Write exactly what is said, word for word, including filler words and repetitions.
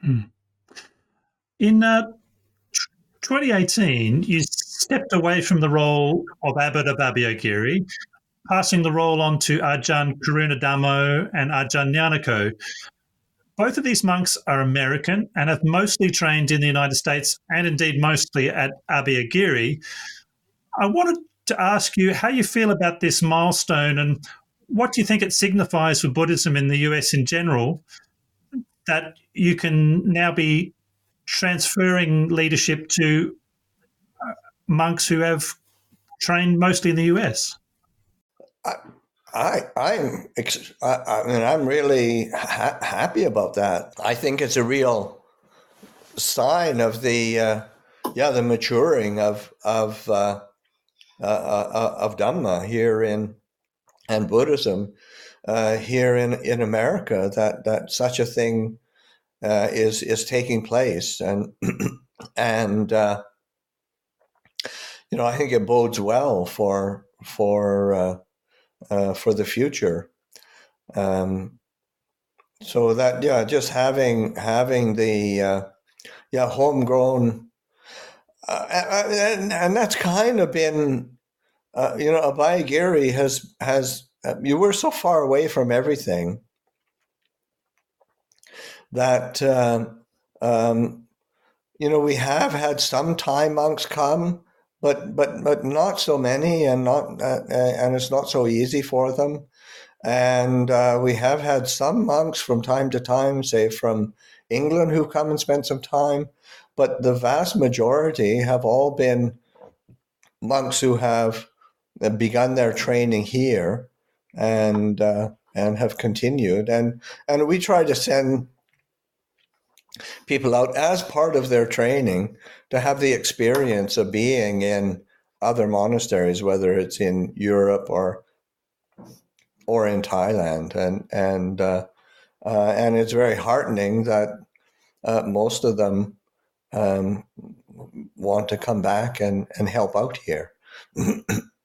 In uh, twenty eighteen, you stepped away from the role of abbot of Abhayagiri, passing the role on to Ajahn Karunadhammo and Ajahn Nyanako. Both of these monks are American and have mostly trained in the United States and indeed mostly at Abhayagiri. I wanted to ask you how you feel about this milestone and what do you think it signifies for Buddhism in the U S in general, that you can now be transferring leadership to monks who have trained mostly in the U S? I, I, I'm, I, I mean, I'm really ha- happy about that. I think it's a real sign of the, uh, yeah, the maturing of of uh, uh, uh, of Dhamma here in and Buddhism uh, here in, in America. That that such a thing uh, is is taking place, and and uh, you know, I think it bodes well for for. Uh, Uh, for the future. Um, so that yeah, just having having the uh, yeah homegrown, uh, and and that's kind of been uh, you know Abhayagiri has has uh, you were so far away from everything that uh, um, you know we have had some Thai monks come, but but but not so many, and not uh, and it's not so easy for them. And uh, we have had some monks from time to time, say from England, who've come and spent some time, but the vast majority have all been monks who have begun their training here and uh, and have continued. And and we try to send people out as part of their training to have the experience of being in other monasteries, whether it's in Europe or or in Thailand, and and uh, uh, and it's very heartening that uh, most of them um, want to come back and, and help out here.